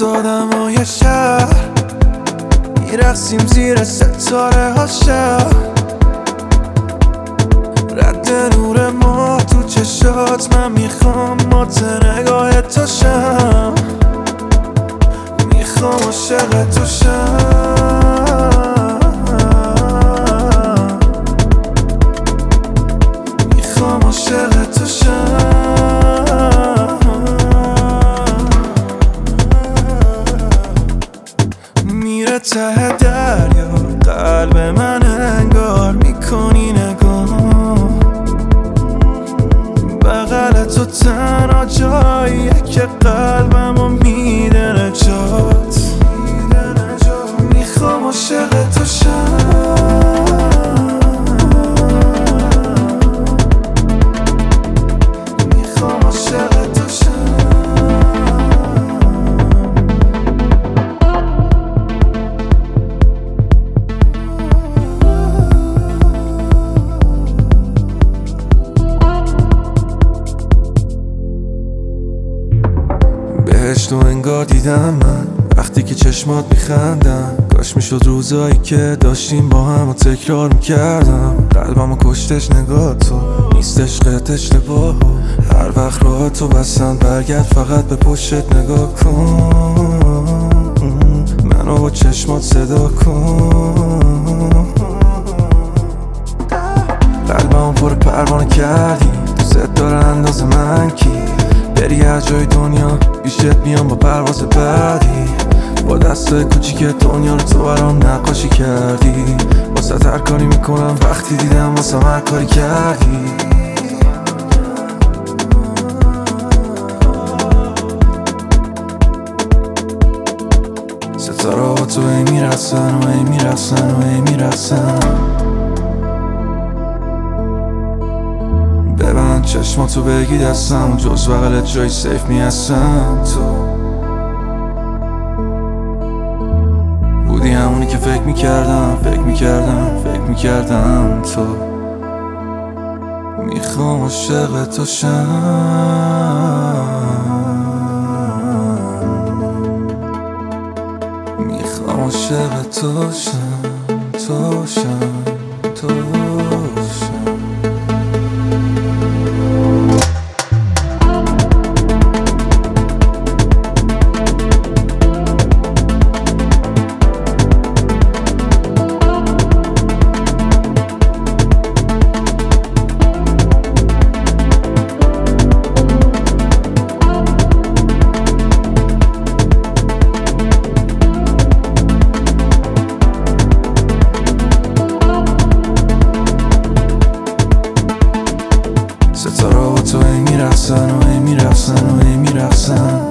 از آدمای شهر میرقصیم زیر ستاره ها شهر، رد نور ما تو چشات، من میخوام مات نگاه تو شم، میخوام عاشق تو شم، میخوام عاشق تو شم. میره ته دریا قلب من انگار، میکنی نگاه بغل تو تنها جاییه که قلبمو میده نجات، میخوام عاشق تو شم، میخوام عاشق تو شم. بهشت و انگار دیدم من وقتی که چشمات میخندم، کاش میشد روزایی که داشتیم با هم و تکرار میکردم، قلبمو کشتش نگاه تو، نیست عشقت اشتباه، هر وقت راه تو بستن برگرد فقط به پشتت نگاه کن، منو با چشمات صدا کن، قلبمو پر پروانه کردی، دوست داره انداز من کی، بری هر جای دنیا پیشت میام با پرواز بعدی، با دستای کوچیک دنیا رو تو برام نقاشی کردی، واسه هر کاری میکنم وقتی دیدم واسه هر کاری کردی. ستاره ها تو ای میرسن و ای میرسن و ای میرسن، ببند چشماتو بگی دستم، جز بغلت جای سیف میهستم، تو بودی همونی که فکر میکردم تو، میخوام عاشق تو شم، میخوام عاشق تو شم، تو شم، تو شم. ستاره ها تو ای میرقصن و ای میرقصن و ای میرقصن.